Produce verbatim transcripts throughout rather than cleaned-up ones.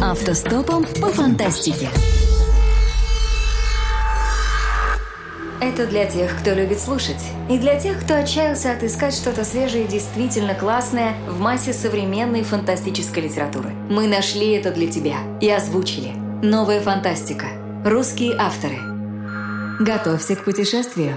Автостопом по фантастике. Это для тех, кто любит слушать, и для тех, кто отчаялся отыскать что-то свежее и действительно классное в массе современной фантастической литературы. Мы нашли это для тебя и озвучили. Новая фантастика. Русские авторы. Готовься к путешествию.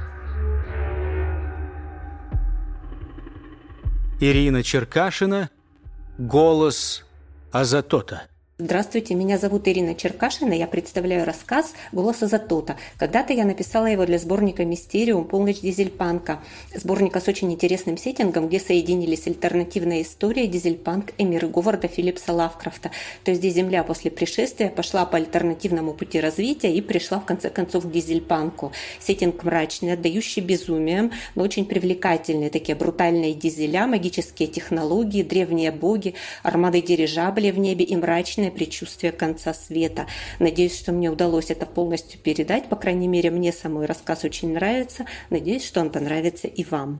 Ирина Черкашина. Голос Азатота. Здравствуйте, меня зовут Ирина Черкашина, я представляю рассказ «Голос Азатота». Когда-то я написала его для сборника «Мистериум. Полночь дизельпанка», сборника с очень интересным сеттингом, где соединились альтернативная история, дизельпанк и мир Говарда Филлипса Лавкрафта. То есть, где Земля после пришествия пошла по альтернативному пути развития и пришла в конце концов к дизельпанку. Сеттинг мрачный, отдающий безумием, но очень привлекательный. Такие брутальные дизеля, магические технологии, древние боги, армады дирижаблей в небе и мрачные предчувствие конца света. Надеюсь, что мне удалось это полностью передать. По крайней мере, мне самой рассказ очень нравится. Надеюсь, что он понравится и вам.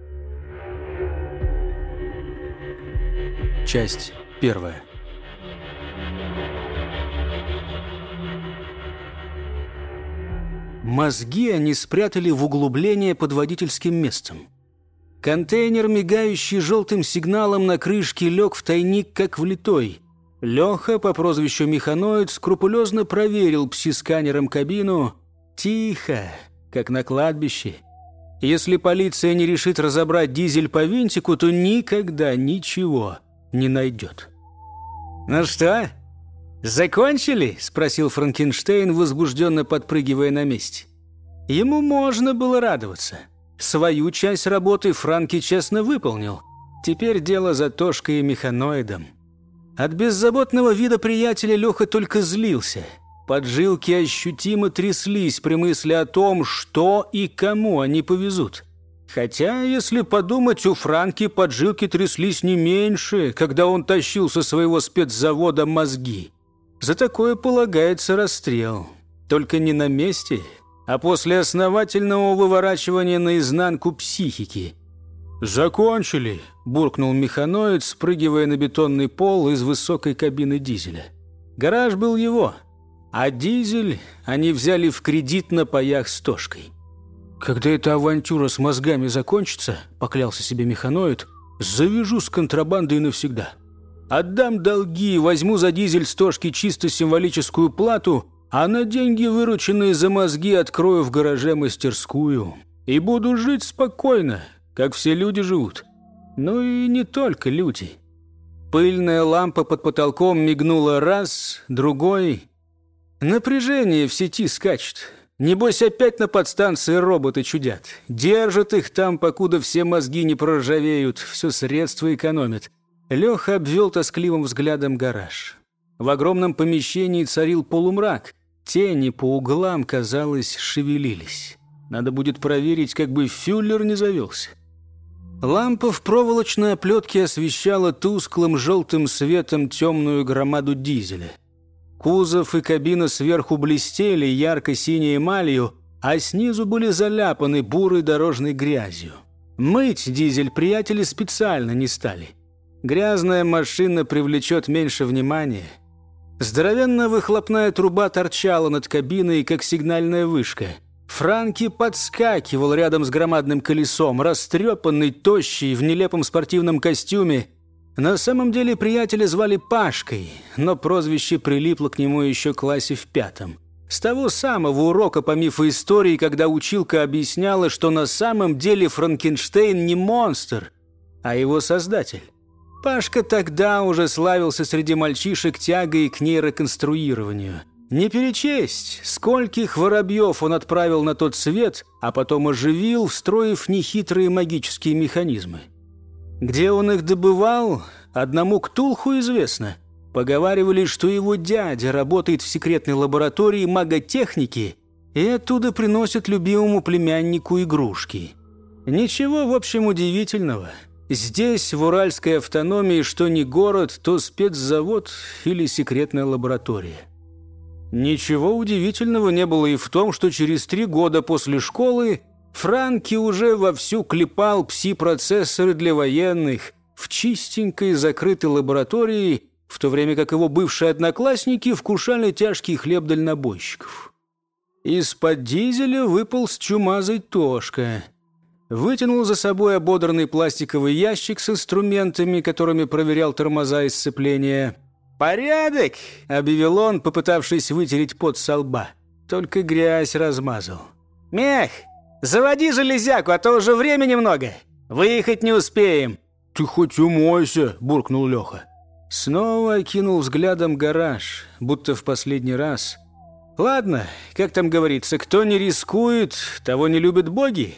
Часть первая. Мозги они спрятали в углубление под водительским местом. Контейнер, мигающий желтым сигналом на крышке, лег в тайник, как влитой. Леха по прозвищу Механоид скрупулезно проверил пси-сканером кабину. Тихо, как на кладбище. Если полиция не решит разобрать дизель по винтику, то никогда ничего не найдет. «Ну что, закончили?» – спросил Франкенштейн, возбужденно подпрыгивая на месте. Ему можно было радоваться. Свою часть работы Франки честно выполнил. Теперь дело за Тошкой и Механоидом. От беззаботного вида приятеля Леха только злился. Поджилки ощутимо тряслись при мысли о том, что и кому они повезут. Хотя, если подумать, у Франки поджилки тряслись не меньше, когда он тащил со своего спецзавода мозги. За такое полагается расстрел. Только не на месте, а после основательного выворачивания наизнанку психики. «Закончили», – буркнул Механоид, спрыгивая на бетонный пол из высокой кабины дизеля. Гараж был его, а дизель они взяли в кредит на паях с Тошкой. «Когда эта авантюра с мозгами закончится, – поклялся себе Механоид, – завяжу с контрабандой навсегда. Отдам долги, возьму за дизель с Тошки чисто символическую плату, а на деньги, вырученные за мозги, открою в гараже мастерскую. И буду жить спокойно, как все люди живут. Ну и не только люди». Пыльная лампа под потолком мигнула раз, другой. Напряжение в сети скачет. Небось, опять на подстанции роботы чудят. Держат их там, покуда все мозги не проржавеют, все средства экономят. Леха обвел тоскливым взглядом гараж. В огромном помещении царил полумрак. Тени по углам, казалось, шевелились. Надо будет проверить, как бы фюллер не завелся. Лампа в проволочной оплетке освещала тусклым желтым светом темную громаду дизеля. Кузов и кабина сверху блестели ярко-синей эмалью, а снизу были заляпаны бурой дорожной грязью. Мыть дизель приятели специально не стали. Грязная машина привлечет меньше внимания. Здоровенная выхлопная труба торчала над кабиной, как сигнальная вышка. Франки подскакивал рядом с громадным колесом, растрепанный, тощий, в нелепом спортивном костюме. На самом деле приятеля звали Пашкой, но прозвище прилипло к нему еще в классе в пятом. С того самого урока по мифоистории, когда училка объясняла, что на самом деле Франкенштейн не монстр, а его создатель. Пашка тогда уже славился среди мальчишек тягой к нейроконструированию. Не перечесть, скольких воробьев он отправил на тот свет, а потом оживил, встроив нехитрые магические механизмы. Где он их добывал, одному Ктулху известно. Поговаривали, что его дядя работает в секретной лаборатории маготехники и оттуда приносит любимому племяннику игрушки. Ничего, в общем, удивительного. Здесь, в Уральской автономии, что не город, то спецзавод или секретная лаборатория. Ничего удивительного не было и в том, что через три года после школы Франки уже вовсю клепал пси-процессоры для военных в чистенькой закрытой лаборатории в то время как его бывшие одноклассники вкушали тяжкий хлеб дальнобойщиков. Из-под дизеля выполз чумазый Тошка. Вытянул за собой ободранный пластиковый ящик с инструментами, которыми проверял тормоза и сцепления. «Порядок!» — объявил он, попытавшись вытереть пот со лба. Только грязь размазал. «Мех, заводи железяку, а то уже времени много. Выехать не успеем». «Ты хоть умойся!» — буркнул Леха. Снова окинул взглядом гараж, будто в последний раз. «Ладно, как там говорится, кто не рискует, того не любят боги».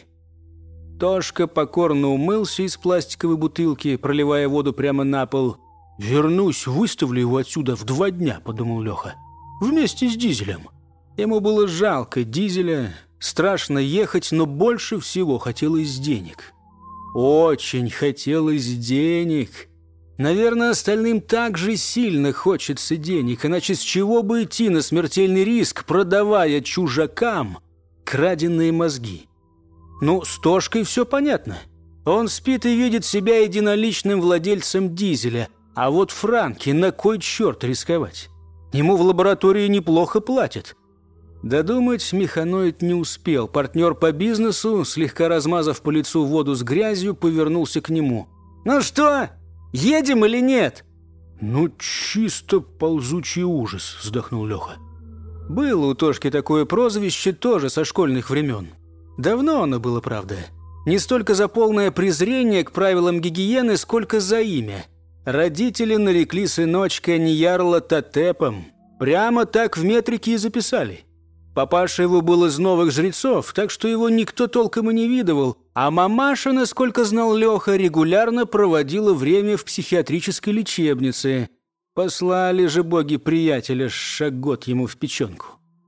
Тошка покорно умылся из пластиковой бутылки, проливая воду прямо на пол. «Вернусь, выставлю его отсюда в два дня», — подумал Леха. «Вместе с дизелем». Ему было жалко дизеля, страшно ехать, но больше всего хотелось денег. Очень хотелось денег. Наверное, остальным так же сильно хочется денег, иначе с чего бы идти на смертельный риск, продавая чужакам краденные мозги? Ну, с Тошкой все понятно. Он спит и видит себя единоличным владельцем дизеля. А вот Франки, на кой черт рисковать? Ему в лаборатории неплохо платят. Додумать механоид не успел. Партнер по бизнесу, слегка размазав по лицу воду с грязью, повернулся к нему. «Ну что, едем или нет?» «Ну, чисто ползучий ужас», — вздохнул Леха. Было у Тошки такое прозвище тоже со школьных времен. Давно оно было, правда. Не столько за полное презрение к правилам гигиены, сколько за имя. Родители нарекли сыночка Ньярла Татепом. Прямо так в метрике и записали. Папаша его был из новых жрецов, так что его никто толком и не видывал, а мамаша, насколько знал Леха, регулярно проводила время в психиатрической лечебнице. Послали же боги приятеля шагот ему в печенку.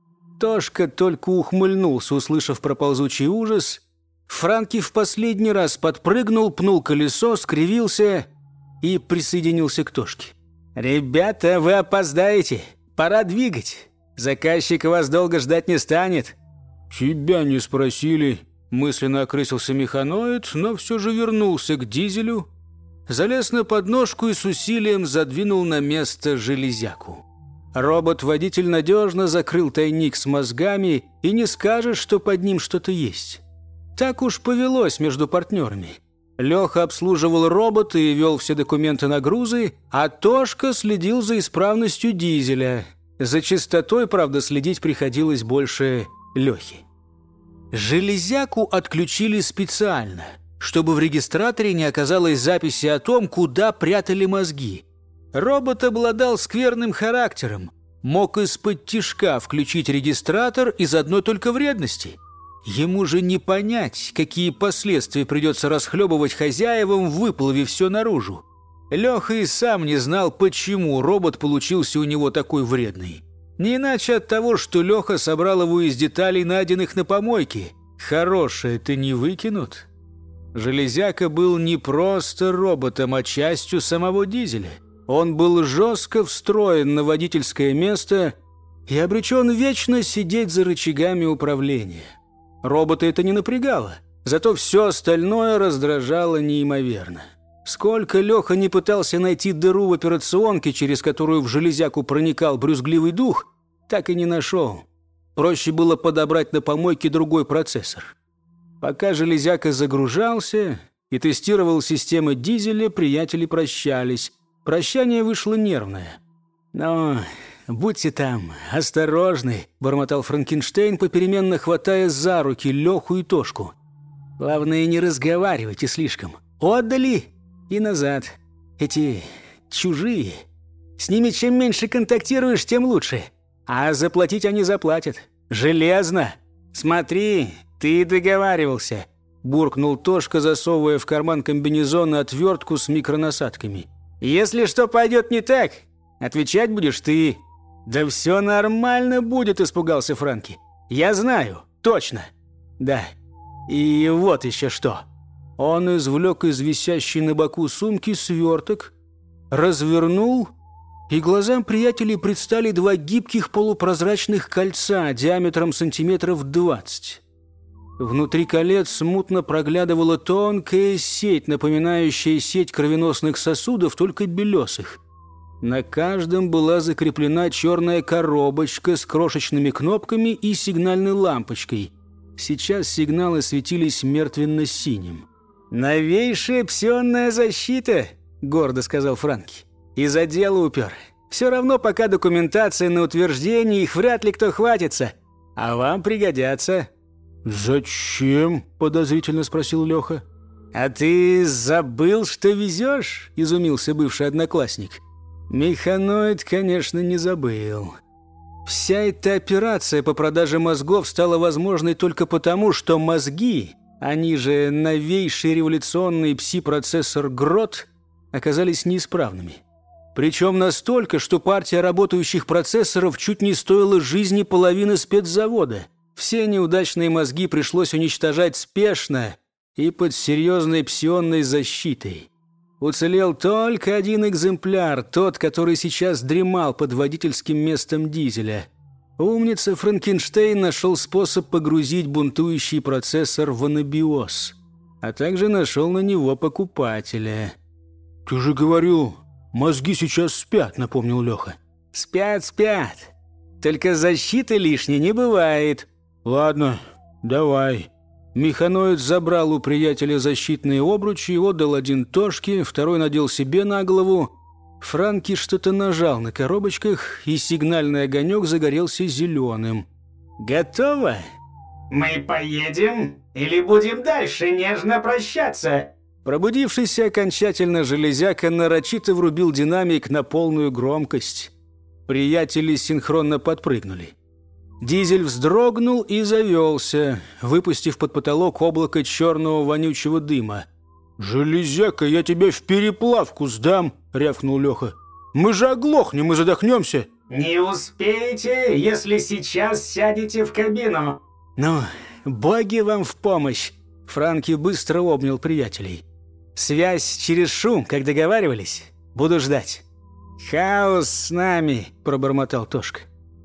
Тошка только ухмыльнулся, услышав про ползучий ужас. Франки в последний раз подпрыгнул, пнул колесо, скривился и присоединился к Тошке. «Ребята, вы опоздаете. Пора двигать. Заказчик вас долго ждать не станет». «Тебя не спросили», — мысленно окрысился механоид, но все же вернулся к дизелю, залез на подножку и с усилием задвинул на место железяку. Робот-водитель надежно закрыл тайник с мозгами, и не скажешь, что под ним что-то есть. Так уж повелось между партнерами. Леха обслуживал робота и вел все документы на грузы, а Тошка следил за исправностью дизеля. За чистотой, правда, следить приходилось больше Лехи. Железяку отключили специально, чтобы в регистраторе не оказалось записи о том, куда прятали мозги. Робот обладал скверным характером, мог из-под тишка включить регистратор из одной только вредности. Ему же не понять, какие последствия придется расхлебывать хозяевам, выплывив все наружу. Леха и сам не знал, почему робот получился у него такой вредный. Не иначе от того, что Леха собрал его из деталей, найденных на помойке. Хорошее-то не выкинут. Железяка был не просто роботом, а частью самого дизеля. Он был жестко встроен на водительское место и обречен вечно сидеть за рычагами управления. Робота это не напрягало, зато все остальное раздражало неимоверно. Сколько Леха не пытался найти дыру в операционке, через которую в железяку проникал брюзгливый дух, так и не нашел. Проще было подобрать на помойке другой процессор. Пока железяка загружался и тестировал системы дизеля, приятели прощались. Прощание вышло нервное. «Но будьте там осторожны», — бормотал Франкенштейн, попеременно хватая за руки Леху и Тошку. «Главное, не разговаривайте слишком. Отдали и назад. Эти чужие. С ними чем меньше контактируешь, тем лучше. А заплатить они заплатят. Железно. Смотри, ты договаривался», — буркнул Тошка, засовывая в карман комбинезона отвертку с микронасадками. «Если что пойдет не так, отвечать будешь ты». «Да все нормально будет», — испугался Франки. «Я знаю, точно». «Да, и вот еще что». Он извлек из висящей на боку сумки сверток, развернул, и глазам приятелей предстали два гибких полупрозрачных кольца диаметром сантиметров двадцать. Внутри колец смутно проглядывала тонкая сеть, напоминающая сеть кровеносных сосудов, только белесых. На каждом была закреплена черная коробочка с крошечными кнопками и сигнальной лампочкой. Сейчас сигналы светились мертвенно-синим. «Новейшая псионная защита», — гордо сказал Франки. «Из отдела упер. Все равно пока документация на утверждение, их вряд ли кто хватится. А вам пригодятся». «Зачем?» — подозрительно спросил Леха. «А ты забыл, что везешь?» — изумился бывший одноклассник. Механоид, конечно, не забыл. Вся эта операция по продаже мозгов стала возможной только потому, что мозги, они же новейший революционный пси-процессор ГРОТ, оказались неисправными. Причем настолько, что партия работающих процессоров чуть не стоила жизни половины спецзавода. Все неудачные мозги пришлось уничтожать спешно и под серьезной псионной защитой. Уцелел только один экземпляр, тот, который сейчас дремал под водительским местом дизеля. Умница Франкенштейн нашел способ погрузить бунтующий процессор в анабиоз, а также нашел на него покупателя. «Ты же говорил, мозги сейчас спят», — напомнил Леха. «Спят, спят. Только защиты лишней не бывает». «Ладно, давай». Механоид забрал у приятеля защитные обручи и отдал один Тошке, второй надел себе на голову. Франки что-то нажал на коробочках, и сигнальный огонек загорелся зеленым. «Готово?» «Мы поедем или будем дальше нежно прощаться?» Пробудившийся окончательно железяка нарочито врубил динамик на полную громкость. Приятели синхронно подпрыгнули. Дизель вздрогнул и завелся, выпустив под потолок облако черного вонючего дыма. «Железяка, я тебя в переплавку сдам!» — рявкнул Леха. «Мы же оглохнем и задохнемся!» «Не успеете, если сейчас сядете в кабину!» «Ну, боги вам в помощь!» Франки быстро обнял приятелей. «Связь через шум, как договаривались. Буду ждать». «Хаос с нами!» — пробормотал Тошка.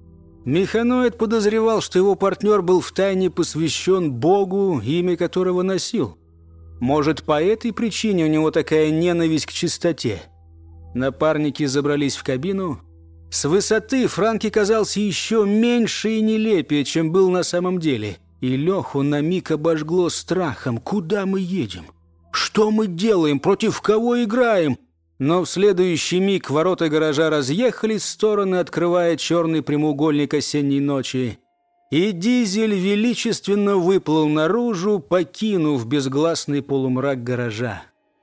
Механоид подозревал, что его партнер был втайне посвящен Богу, имя которого носил. Может, по этой причине у него такая ненависть к чистоте. Напарники забрались в кабину. С высоты Франки казался еще меньше и нелепее, чем был на самом деле. И Леху на миг обожгло страхом. Куда мы едем? Что мы делаем? Против кого играем? Но в следующий миг ворота гаража разъехались в стороны, открывая черный прямоугольник осенней ночи. И дизель величественно выплыл наружу, покинув безгласный полумрак гаража.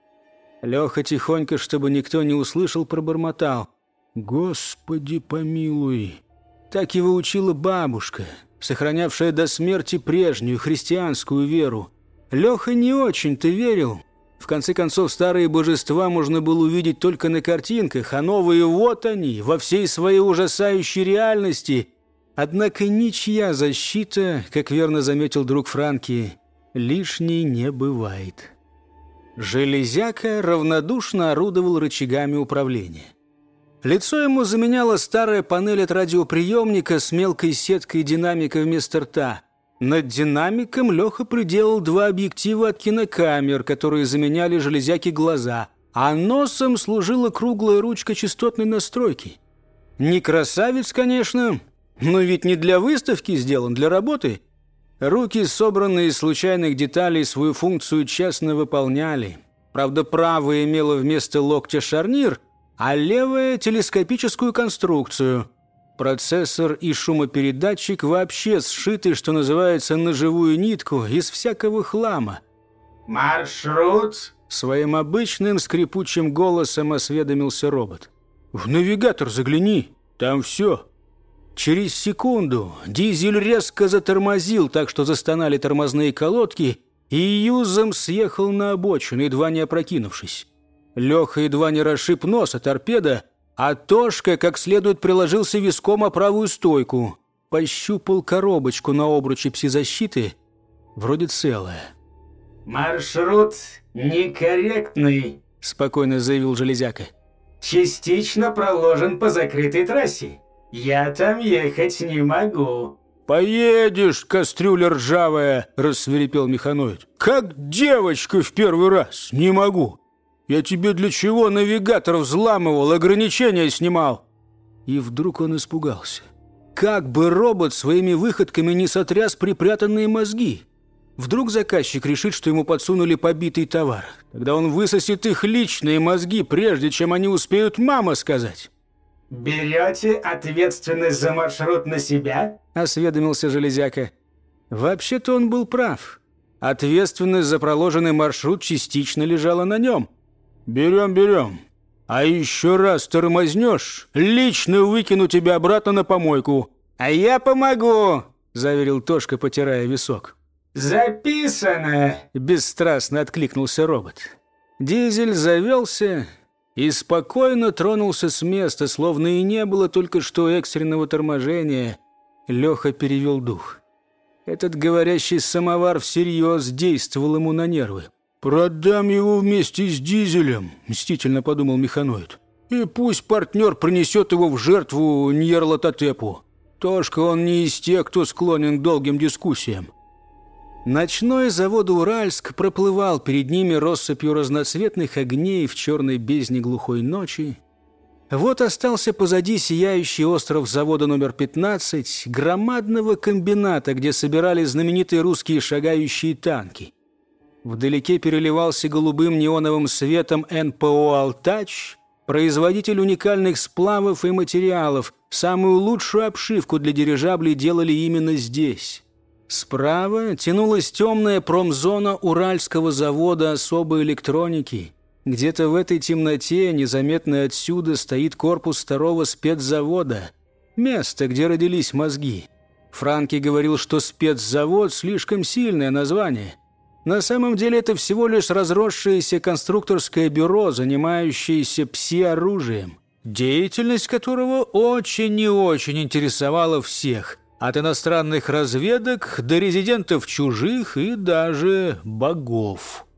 Леха тихонько, чтобы никто не услышал, пробормотал: «Господи помилуй!» Так его учила бабушка, сохранявшая до смерти прежнюю христианскую веру. Леха не очень-то верил. В конце концов, старые божества можно было увидеть только на картинках, а новые вот они, во всей своей ужасающей реальности. Однако ничья защита, как верно заметил друг Франки, лишней не бывает. Железяка равнодушно орудовал рычагами управления. Лицо ему заменяла старая панель от радиоприемника с мелкой сеткой динамика вместо рта. Над динамиком Леха приделал два объектива от кинокамер, которые заменяли железяке глаза, а носом служила круглая ручка частотной настройки. Не красавец, конечно, но ведь не для выставки сделан, для работы. Руки, собранные из случайных деталей, свою функцию честно выполняли. Правда, правая имела вместо локтя шарнир, а левая — телескопическую конструкцию. Процессор и шумопередатчик вообще сшиты, что называется, на живую нитку, из всякого хлама. «Маршрут?» — своим обычным скрипучим голосом осведомился робот. «В навигатор загляни, там все». Через секунду дизель резко затормозил, так что застонали тормозные колодки, и юзом съехал на обочину, едва не опрокинувшись. Леха едва не расшиб нос от торпеда, а Тошка как следует приложился виском о правую стойку. Пощупал коробочку на обруче пси-защиты, вроде целая. «Маршрут некорректный», — спокойно заявил железяка. «Частично проложен по закрытой трассе. Я там ехать не могу». «Поедешь, кастрюля ржавая!» — рассвирепел механоид. «Как девочка в первый раз! Не могу!» Я тебе для чего навигатор взламывал, ограничения снимал?» И вдруг он испугался. Как бы робот своими выходками не сотряс припрятанные мозги. Вдруг заказчик решит, что ему подсунули побитый товар. Тогда он высосет их личные мозги, прежде чем они успеют «мама» сказать. «Берете ответственность за маршрут на себя?» — осведомился Железяка. Вообще-то он был прав. Ответственность за проложенный маршрут частично лежала на нем. «Берем, берем. А еще раз тормознешь, лично выкину тебя обратно на помойку». «А я помогу», — заверил Тошка, потирая висок. «Записано!» – бесстрастно откликнулся робот. Дизель завелся и спокойно тронулся с места, словно и не было только что экстренного торможения. Леха перевел дух. Этот говорящий самовар всерьез действовал ему на нервы. «Продам его вместе с дизелем», – мстительно подумал механоид. «И пусть партнер принесет его в жертву Ньярлатотепу. Тошка он не из тех, кто склонен к долгим дискуссиям». Ночной завод «Уральск» проплывал перед ними россыпью разноцветных огней в черной бездне глухой ночи. Вот остался позади сияющий остров завода номер пятнадцать, громадного комбината, где собирали знаменитые русские шагающие танки. Вдалеке переливался голубым неоновым светом эн пэ о «Алтач», производитель уникальных сплавов и материалов. Самую лучшую обшивку для дирижаблей делали именно здесь. Справа тянулась темная промзона Уральского завода особой электроники. Где-то в этой темноте, незаметно отсюда, стоит корпус второго спецзавода. Место, где родились мозги. Франки говорил, что спецзавод – слишком сильное название. На самом деле это всего лишь разросшееся конструкторское бюро, занимающееся пси-оружием, деятельность которого очень и очень интересовала всех – от иностранных разведок до резидентов чужих и даже богов.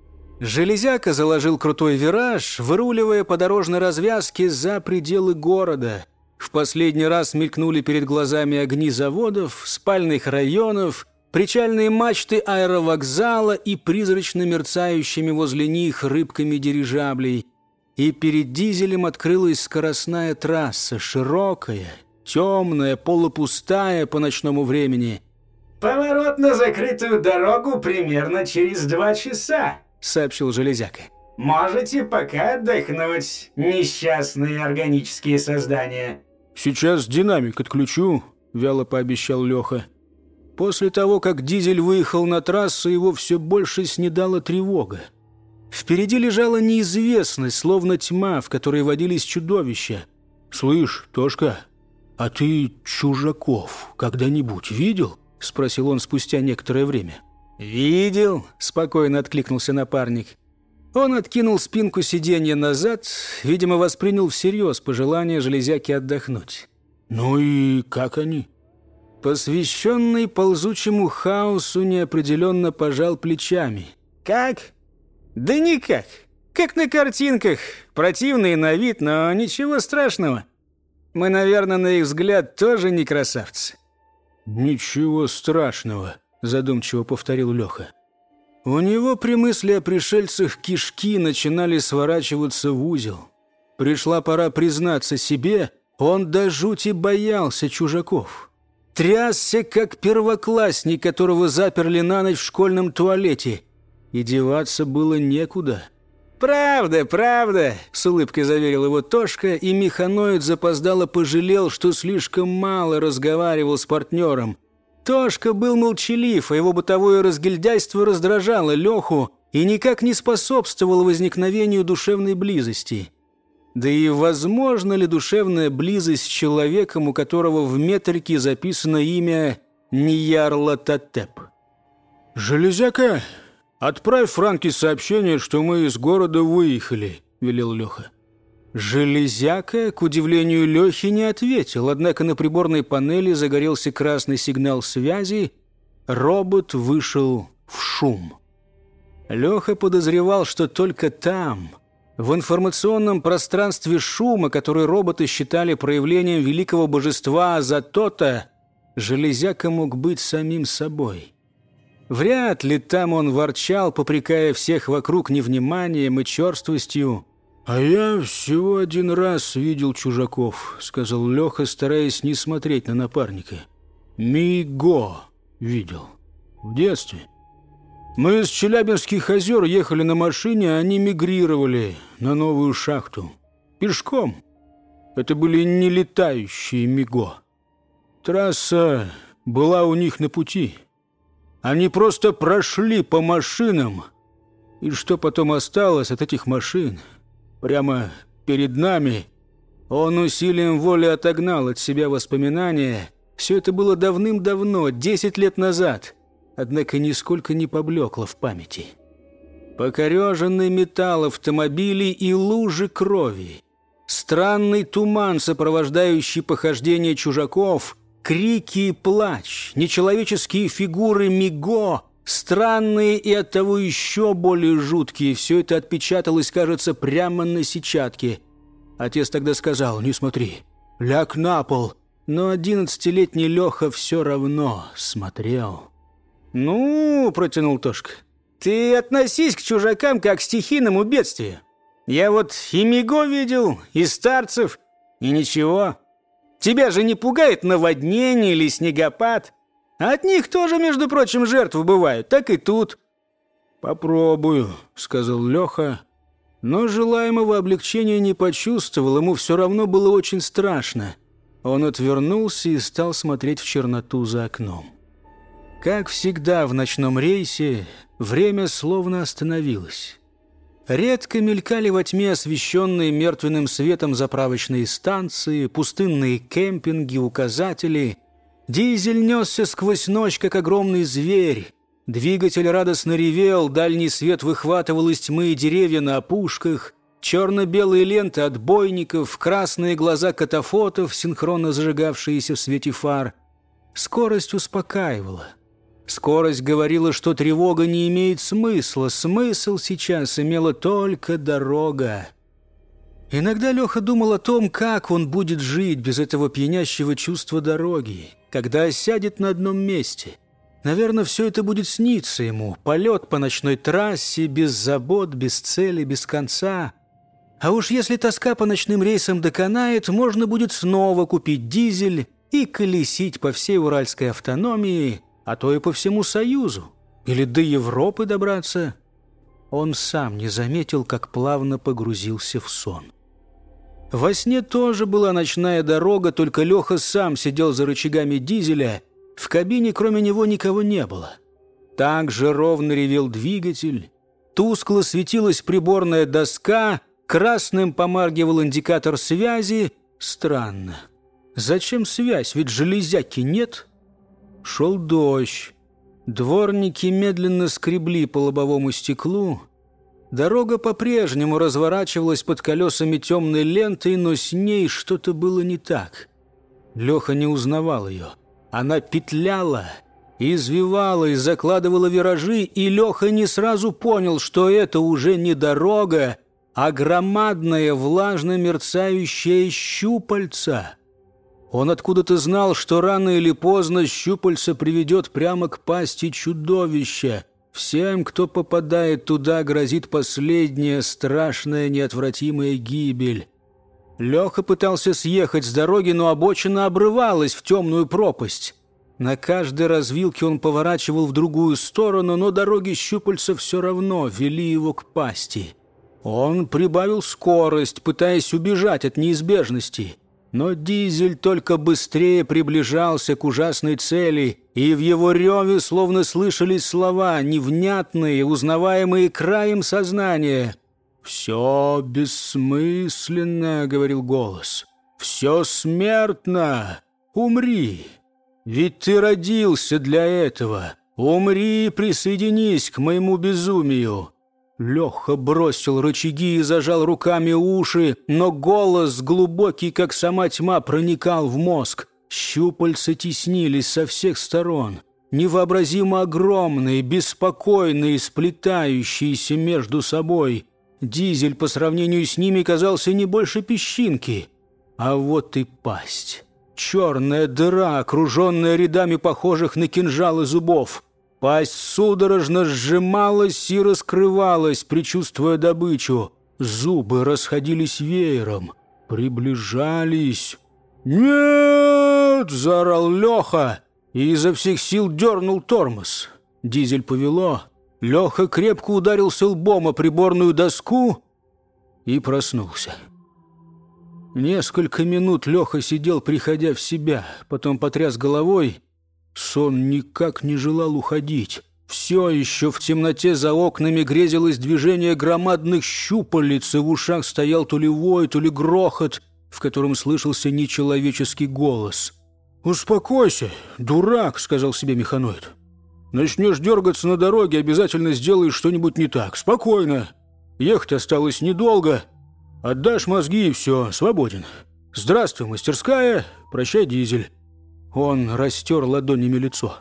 Железяка заложил крутой вираж, выруливая по дорожной развязке за пределы города. В последний раз мелькнули перед глазами огни заводов, спальных районов, причальные мачты аэровокзала и призрачно мерцающими возле них рыбками дирижаблей. И перед дизелем открылась скоростная трасса, широкая, темная, полупустая по ночному времени. «Поворот на закрытую дорогу примерно через два часа», — сообщил Железяка. «Можете пока отдохнуть, несчастные органические создания». «Сейчас динамик отключу», — вяло пообещал Леха. После того, как дизель выехал на трассу, его все больше снедала тревога. Впереди лежала неизвестность, словно тьма, в которой водились чудовища. «Слышь, Тошка, а ты чужаков когда-нибудь видел?» — спросил он спустя некоторое время. «Видел», — спокойно откликнулся напарник. Он откинул спинку сиденья назад, видимо, воспринял всерьез пожелание Железяки отдохнуть. «Ну и как они?» Посвященный ползучему хаосу неопределенно пожал плечами. «Как? Да никак. Как на картинках. Противные на вид, но ничего страшного. Мы, наверное, на их взгляд тоже не красавцы». «Ничего страшного», — задумчиво повторил Леха. У него при мысли о пришельцах кишки начинали сворачиваться в узел. Пришла пора признаться себе, он до жути боялся чужаков. Трясся, как первоклассник, которого заперли на ночь в школьном туалете. И деваться было некуда. «Правда, правда», — с улыбкой заверил его Тошка, и механоид запоздало пожалел, что слишком мало разговаривал с партнером. Тошка был молчалив, а его бытовое разгильдяйство раздражало Леху и никак не способствовало возникновению душевной близости. Да и возможно ли душевная близость с человеком, у которого в метрике записано имя Ньярлатотеп? «Железяка, отправь Франке сообщение, что мы из города выехали», — велел Леха. Железяка, к удивлению Лехи, не ответил, однако на приборной панели загорелся красный сигнал связи. Робот вышел в шум. Леха подозревал, что только там, в информационном пространстве шума, который роботы считали проявлением великого божества Азатота, Железяка мог быть самим собой. Вряд ли там он ворчал, попрекая всех вокруг невниманием и черствостью. «А я всего один раз видел чужаков», — сказал Леха, стараясь не смотреть на напарника. «Миго видел. В детстве. Мы с Челябинских озер ехали на машине, а они мигрировали на новую шахту. Пешком. Это были не летающие Миго. Трасса была у них на пути. Они просто прошли по машинам. И что потом осталось от этих машин? Прямо перед нами. Он усилием воли отогнал от себя воспоминания. Все это было давным-давно, десять лет назад. Однако нисколько не поблекло в памяти. Покореженный металл автомобилей и лужи крови. Странный туман, сопровождающий похождение чужаков. Крики и плач. Нечеловеческие фигуры Миго. Странные и оттого еще более жуткие. Все это отпечаталось, кажется, прямо на сетчатке. Отец тогда сказал: «Не смотри, ляг на пол». Но одиннадцатилетний Леха все равно смотрел. «Ну, — протянул Тошка, — ты относись к чужакам как к стихийному бедствию. Я вот и Миго видел, и старцев, и ничего. Тебя же не пугает наводнение или снегопад? От них тоже, между прочим, жертвы бывают, так и тут». «Попробую», — сказал Леха, но желаемого облегчения не почувствовал, ему все равно было очень страшно. Он отвернулся и стал смотреть в черноту за окном. Как всегда в ночном рейсе, время словно остановилось. Редко мелькали во тьме освещенные мертвенным светом заправочные станции, пустынные кемпинги, указатели. Дизель несся сквозь ночь, как огромный зверь. Двигатель радостно ревел, дальний свет выхватывал из тьмы деревья на опушках, черно-белые ленты отбойников, красные глаза катафотов, синхронно зажигавшиеся в свете фар. Скорость успокаивала. Скорость говорила, что тревога не имеет смысла. Смысл сейчас имела только дорога. Иногда Леха думал о том, как он будет жить без этого пьянящего чувства дороги, когда сядет на одном месте. Наверное, все это будет сниться ему. Полет по ночной трассе, без забот, без цели, без конца. А уж если тоска по ночным рейсам доконает, можно будет снова купить дизель и колесить по всей Уральской автономии, а то и по всему Союзу, или до Европы добраться. Он сам не заметил, как плавно погрузился в сон. Во сне тоже была ночная дорога, только Леха сам сидел за рычагами дизеля. В кабине кроме него никого не было. Так же ровно ревел двигатель. Тускло светилась приборная доска, красным помаргивал индикатор связи. Странно. Зачем связь? Ведь железяки нет. Шел дождь. Дворники медленно скребли по лобовому стеклу. Дорога по-прежнему разворачивалась под колесами темной лентой, но с ней что-то было не так. Леха не узнавал ее. Она петляла, извивалась, закладывала виражи, и Леха не сразу понял, что это уже не дорога, а громадная влажно-мерцающая щупальца. Он откуда-то знал, что рано или поздно щупальца приведет прямо к пасти чудовища. Всем, кто попадает туда, грозит последняя страшная неотвратимая гибель. Леха пытался съехать с дороги, но обочина обрывалась в темную пропасть. На каждой развилке он поворачивал в другую сторону, но дороги щупальца все равно вели его к пасти. Он прибавил скорость, пытаясь убежать от неизбежности. Но дизель только быстрее приближался к ужасной цели, и в его реве словно слышались слова, невнятные, узнаваемые краем сознания. «Все бессмысленно», — говорил голос. «Все смертно. Умри. Ведь ты родился для этого. Умри и присоединись к моему безумию». Леха бросил рычаги и зажал руками уши, но голос, глубокий, как сама тьма, проникал в мозг. Щупальца теснились со всех сторон, невообразимо огромные, беспокойные, сплетающиеся между собой. Дизель по сравнению с ними казался не больше песчинки. А вот и пасть. Черная дыра, окруженная рядами похожих на кинжалы зубов. Пасть судорожно сжималась и раскрывалась, предчувствуя добычу. Зубы расходились веером, приближались. «Нет!» – заорал Леха и изо всех сил дернул тормоз. Дизель повело. Леха крепко ударился лбом о приборную доску и проснулся. Несколько минут Леха сидел, приходя в себя, потом потряс головой. Сон никак не желал уходить. Все еще в темноте за окнами грезилось движение громадных щупалец, и в ушах стоял то ли вой, то ли грохот, в котором слышался нечеловеческий голос. «Успокойся, дурак», — сказал себе механоид. «Начнешь дергаться на дороге, обязательно сделаешь что-нибудь не так. Спокойно. Ехать осталось недолго. Отдашь мозги и все, свободен. Здравствуй, мастерская, прощай, дизель». Он растер ладонями лицо.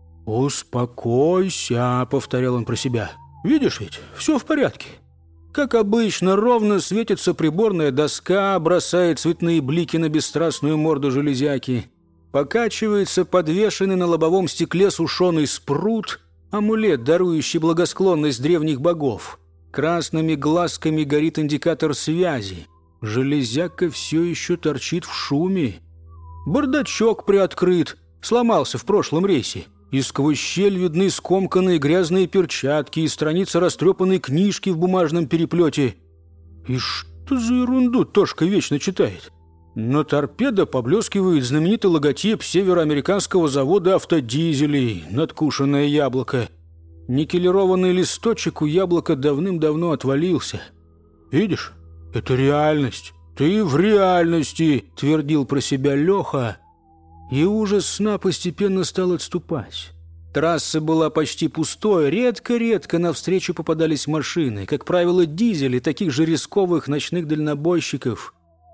«Успокойся», — повторял он про себя. «Видишь ведь, все в порядке. Как обычно, ровно светится приборная доска, бросает цветные блики на бесстрастную морду железяки. Покачивается подвешенный на лобовом стекле сушеный спрут, амулет, дарующий благосклонность древних богов. Красными глазками горит индикатор связи. Железяка все еще торчит в шуме. Бардачок приоткрыт, сломался в прошлом рейсе. И сквозь щель видны скомканные грязные перчатки и страницы растрепанной книжки в бумажном переплете. И что за ерунду Тошка вечно читает? На торпедо поблескивает знаменитый логотип североамериканского завода автодизелей, надкушенное яблоко. Никелированный листочек у яблока давным-давно отвалился. «Видишь, это реальность. Ты в реальности», — твердил про себя Леха. И ужас сна постепенно стал отступать. Трасса была почти пустой, редко-редко навстречу попадались машины, как правило, дизели, таких же рисковых ночных дальнобойщиков.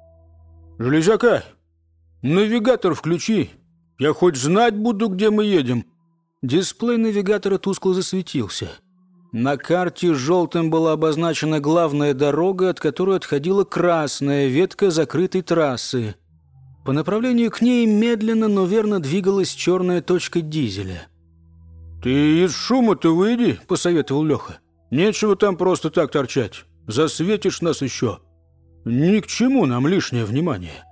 «Железяка, навигатор включи, я хоть знать буду, где мы едем». Дисплей навигатора тускло засветился. На карте желтым была обозначена главная дорога, от которой отходила красная ветка закрытой трассы. По направлению к ней медленно, но верно двигалась черная точка дизеля. «Ты из шума-то выйди», — посоветовал Леха. «Нечего там просто так торчать. Засветишь нас еще. Ни к чему нам лишнее внимание».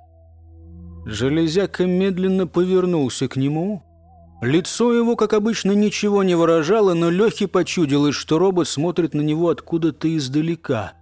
Железяка медленно повернулся к нему. Лицо его, как обычно, ничего не выражало, но Лехе почудилось, что робот смотрит на него откуда-то издалека.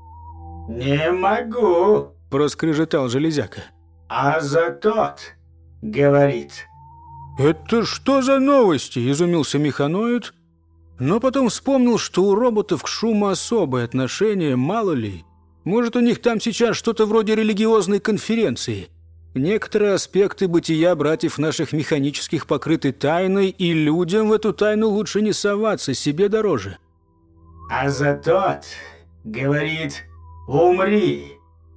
«Не могу», — проскрежетал Железяка. «А за тот, — говорит». «Это что за новости?» — изумился механоид, но потом вспомнил, что у роботов к шуму особое отношение, мало ли. Может, у них там сейчас что-то вроде религиозной конференции. Некоторые аспекты бытия братьев наших механических покрыты тайной, и людям в эту тайну лучше не соваться, себе дороже. «А за тот, — говорит, — умри».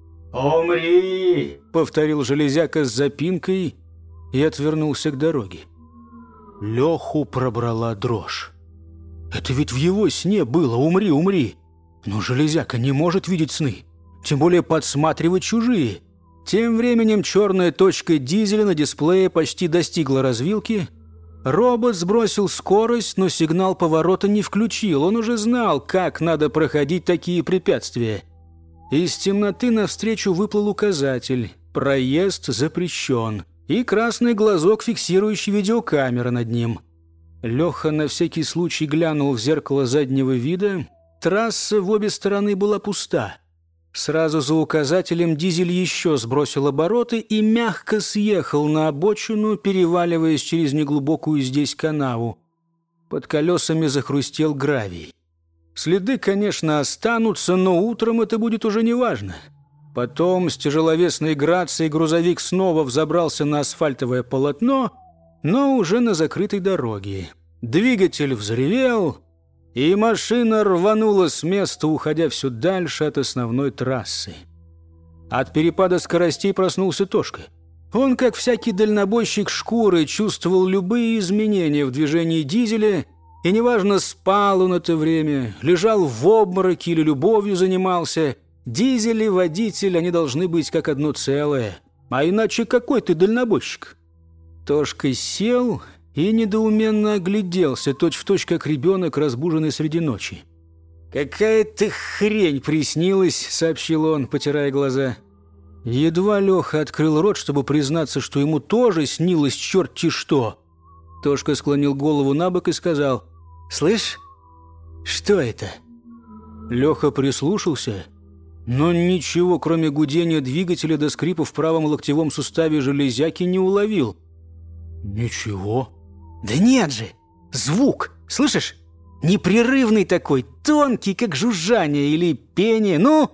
«Умри!» — повторил Железяка с запинкой и отвернулся к дороге. Леху пробрала дрожь. Это ведь в его сне было «умри, умри». Но Железяка не может видеть сны, тем более подсматривать чужие. Тем временем черная точка дизеля на дисплее почти достигла развилки. Робот сбросил скорость, но сигнал поворота не включил. Он уже знал, как надо проходить такие препятствия. Из темноты навстречу выплыл указатель «Проезд запрещен» и красный глазок, фиксирующий видеокамеру над ним. Леха на всякий случай глянул в зеркало заднего вида. Трасса в обе стороны была пуста. Сразу за указателем дизель еще сбросил обороты и мягко съехал на обочину, переваливаясь через неглубокую здесь канаву. Под колесами захрустел гравий. Следы, конечно, останутся, но утром это будет уже неважно. Потом с тяжеловесной грацией грузовик снова взобрался на асфальтовое полотно, но уже на закрытой дороге. Двигатель взревел, и машина рванула с места, уходя все дальше от основной трассы. От перепада скоростей проснулся Тошка. Он, как всякий дальнобойщик шкуры, чувствовал любые изменения в движении дизеля, и неважно, спал он это время, лежал в обмороке или любовью занимался, дизель и водитель, они должны быть как одно целое. А иначе какой ты дальнобойщик? Тошка сел и недоуменно огляделся, точь-в-точь, как ребенок, разбуженный среди ночи. «Какая-то хрень приснилась», — сообщил он, потирая глаза. Едва Леха открыл рот, чтобы признаться, что ему тоже снилось черти что. Тошка склонил голову на бок и сказал: «Слышь, что это?» Леха прислушался, но ничего, кроме гудения двигателя до скрипа в правом локтевом суставе железяки, не уловил. «Ничего». «Да нет же! Звук! Слышишь? Непрерывный такой, тонкий, как жужжание или пение. Ну?»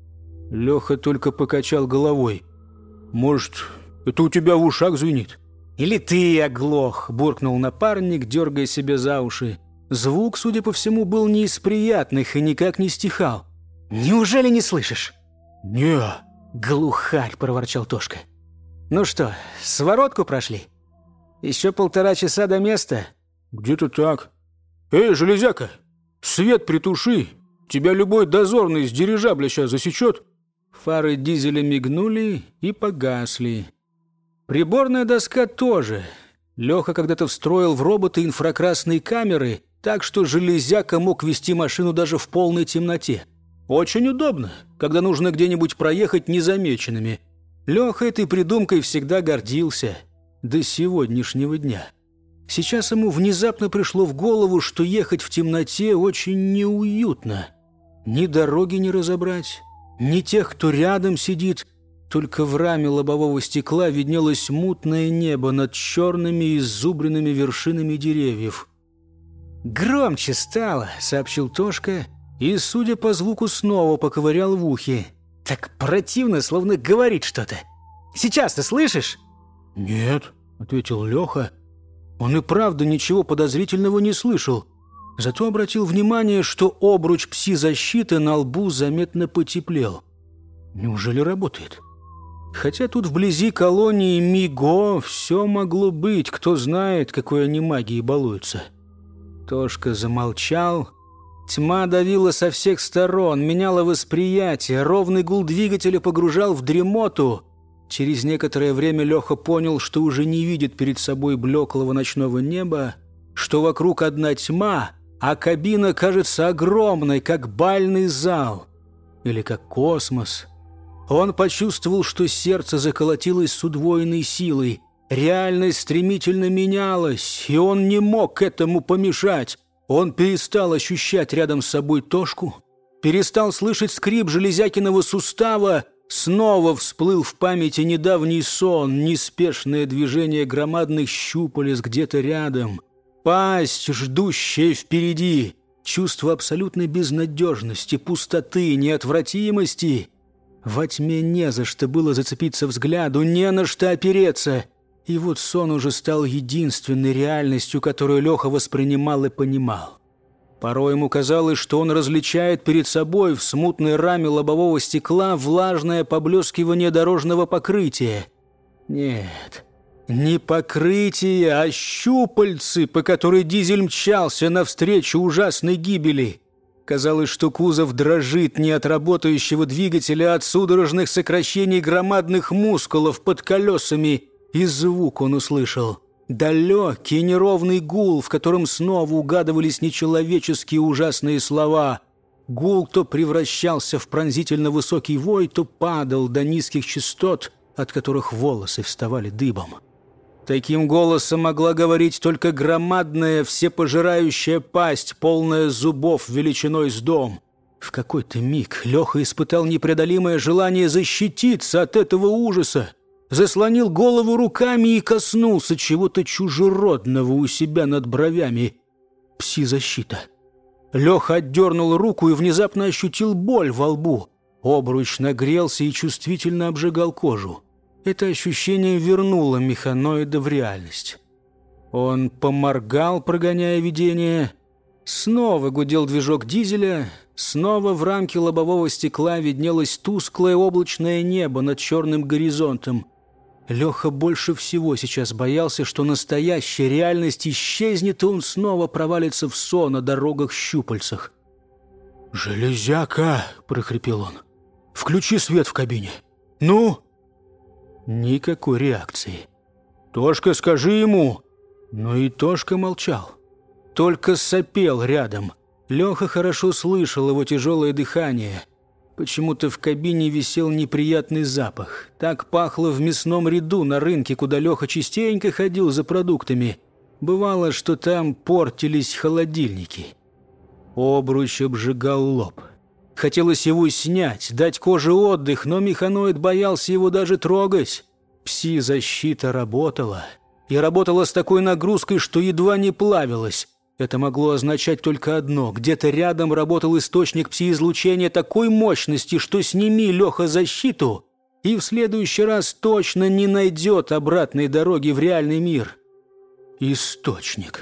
Леха только покачал головой. «Может, это у тебя в ушах звенит?» «Или ты оглох», — буркнул напарник, дергая себя за уши. Звук, судя по всему, был не из приятных и никак не стихал. «Неужели не слышишь?» «Не». «Глухарь», — проворчал Тошка. «Ну что, своротку прошли? Еще полтора часа до места?» «Где-то так. Эй, железяка, свет притуши. Тебя любой дозорный с дирижабля сейчас засечет». Фары дизеля мигнули и погасли. Приборная доска тоже. Леха когда-то встроил в робота инфракрасные камеры, так что железяка мог вести машину даже в полной темноте. Очень удобно, когда нужно где-нибудь проехать незамеченными. Леха этой придумкой всегда гордился. До сегодняшнего дня. Сейчас ему внезапно пришло в голову, что ехать в темноте очень неуютно. Ни дороги не разобрать, ни тех, кто рядом сидит. Только в раме лобового стекла виднелось мутное небо над черными иззубренными вершинами деревьев. «Громче стало», — сообщил Тошка, и, судя по звуку, снова поковырял в ухе. «Так противно, словно говорит что-то. Сейчас ты слышишь?» «Нет», — ответил Леха. Он и правда ничего подозрительного не слышал. Зато обратил внимание, что обруч пси-защиты на лбу заметно потеплел. Неужели работает? Хотя тут вблизи колонии Миго все могло быть, кто знает, какой они магией балуются. Тошка замолчал. Тьма давила со всех сторон, меняла восприятие, ровный гул двигателя погружал в дремоту. Через некоторое время Леха понял, что уже не видит перед собой блеклого ночного неба, что вокруг одна тьма, а кабина кажется огромной, как бальный зал или как космос. Он почувствовал, что сердце заколотилось с удвоенной силой. Реальность стремительно менялась, и он не мог этому помешать. Он перестал ощущать рядом с собой Тошку, перестал слышать скрип железякиного сустава. Снова всплыл в памяти недавний сон, неспешное движение громадных щупалец где-то рядом. Пасть, ждущая впереди, чувство абсолютной безнадежности, пустоты, неотвратимости. Во тьме не за что было зацепиться взгляду, не на что опереться. И вот сон уже стал единственной реальностью, которую Леха воспринимал и понимал. Порой ему казалось, что он различает перед собой в смутной раме лобового стекла влажное поблескивание дорожного покрытия. Нет, не покрытие, а щупальцы, по которой дизель мчался навстречу ужасной гибели. Казалось, что кузов дрожит не от работающего двигателя, а от судорожных сокращений громадных мускулов под колесами. И звук он услышал. Далекий неровный гул, в котором снова угадывались нечеловеческие ужасные слова. Гул то превращался в пронзительно высокий вой, то падал до низких частот, от которых волосы вставали дыбом. Таким голосом могла говорить только громадная, всепожирающая пасть, полная зубов величиной с дом. В какой-то миг Леха испытал непреодолимое желание защититься от этого ужаса. Заслонил голову руками и коснулся чего-то чужеродного у себя над бровями. Пси-защита. Леха отдернул руку и внезапно ощутил боль во лбу. Обруч нагрелся и чувствительно обжигал кожу. Это ощущение вернуло механоида в реальность. Он поморгал, прогоняя видение. Снова гудел движок дизеля. Снова в рамке лобового стекла виднелось тусклое облачное небо над черным горизонтом. Леха больше всего сейчас боялся, что настоящая реальность исчезнет, и он снова провалится в сон о дорогах-щупальцах. «Железяка!» – прохрипел он. «Включи свет в кабине! Ну?» Никакой реакции. «Тошка, скажи ему!» Но и Тошка молчал. Только сопел рядом. Леха хорошо слышал его тяжелое дыхание. Почему-то в кабине висел неприятный запах. Так пахло в мясном ряду на рынке, куда Леха частенько ходил за продуктами. Бывало, что там портились холодильники. Обруч обжигал лоб. Хотелось его снять, дать коже отдых, но механоид боялся его даже трогать. Пси-защита работала. И работала с такой нагрузкой, что едва не плавилась. Это могло означать только одно. Где-то рядом работал источник пси-излучения такой мощности, что сними Леха защиту, и в следующий раз точно не найдет обратной дороги в реальный мир. Источник.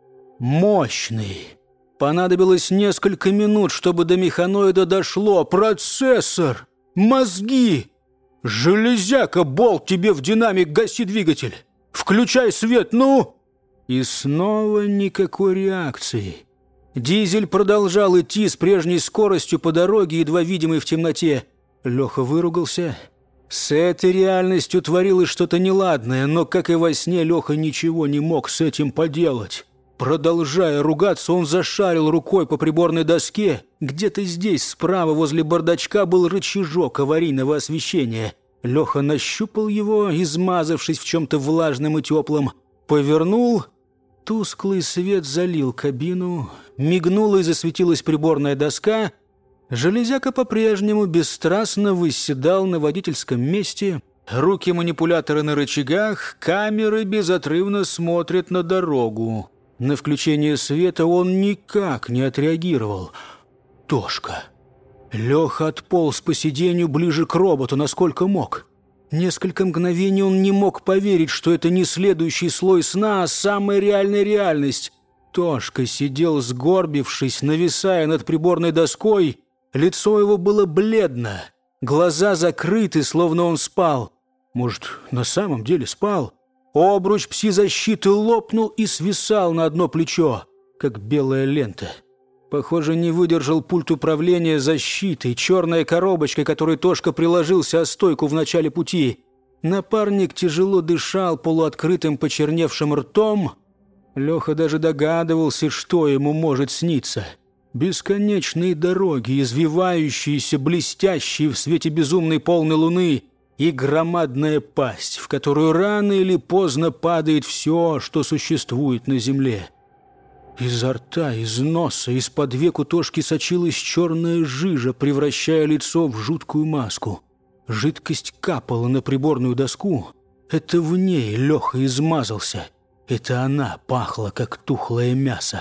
Мощный. Понадобилось несколько минут, чтобы до механоида дошло. Процессор! Мозги! Железяка, болт тебе в динамик, гаси двигатель! Включай свет, ну! И снова никакой реакции. Дизель продолжал идти с прежней скоростью по дороге, едва видимой в темноте. Леха выругался. С этой реальностью творилось что-то неладное, но, как и во сне, Леха ничего не мог с этим поделать. Продолжая ругаться, он зашарил рукой по приборной доске. Где-то здесь, справа, возле бардачка, был рычажок аварийного освещения. Леха нащупал его, измазавшись в чем-то влажном и теплом. Повернул. Тусклый свет залил кабину. Мигнула и засветилась приборная доска. Железяка по-прежнему бесстрастно восседал на водительском месте. Руки манипулятора на рычагах, камеры безотрывно смотрят на дорогу. На включение света он никак не отреагировал. Тошка. Леха отполз по сиденью ближе к роботу, насколько мог. Несколько мгновений он не мог поверить, что это не следующий слой сна, а самая реальная реальность. Тошка сидел сгорбившись, нависая над приборной доской. Лицо его было бледно, глаза закрыты, словно он спал. Может, на самом деле спал? Обруч пси-защиты лопнул и свисал на одно плечо, как белая лента. Похоже, не выдержал пульт управления защитой, черная коробочка, которой Тошка приложился о стойку в начале пути. Напарник тяжело дышал полуоткрытым почерневшим ртом. Леха даже догадывался, что ему может сниться. Бесконечные дороги, извивающиеся, блестящие в свете безумной полной луны, и громадная пасть, в которую рано или поздно падает все, что существует на земле. Изо рта, из носа, из-под век у Тошки сочилась черная жижа, превращая лицо в жуткую маску. Жидкость капала на приборную доску. Это в ней Леха измазался. Это она пахла, как тухлое мясо.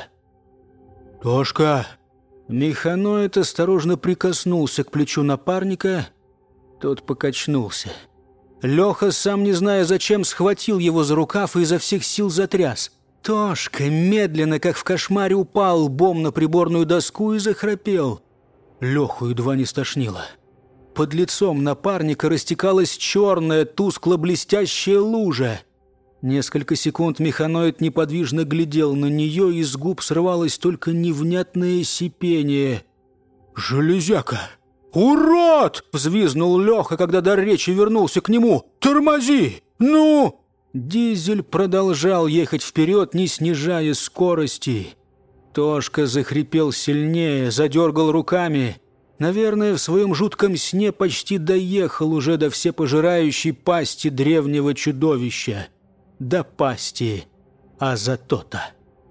«Тошка!» Механоид осторожно прикоснулся к плечу напарника. Тот покачнулся. Леха, сам не зная зачем, схватил его за рукав и изо всех сил затряс. Тошка медленно, как в кошмаре, упал лбом на приборную доску и захрапел. Леху едва не стошнило. Под лицом напарника растекалась черная, тускло-блестящая лужа. Несколько секунд механоид неподвижно глядел на нее, и с губ срывалось только невнятное сипение. «Железяка! Урод!» — взвизнул Леха, когда дар речи вернулся к нему. «Тормози! Ну!» Дизель продолжал ехать вперед, не снижая скорости. Тошка захрипел сильнее, задергал руками. Наверное, в своем жутком сне почти доехал уже до всепожирающей пасти древнего чудовища. До пасти Азатота.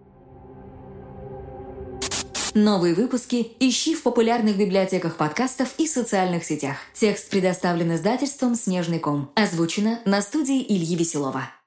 Новые выпуски ищи в популярных библиотеках подкастов и социальных сетях. Текст предоставлен издательством «Снежный ком». Озвучено на студии Ильи Веселова.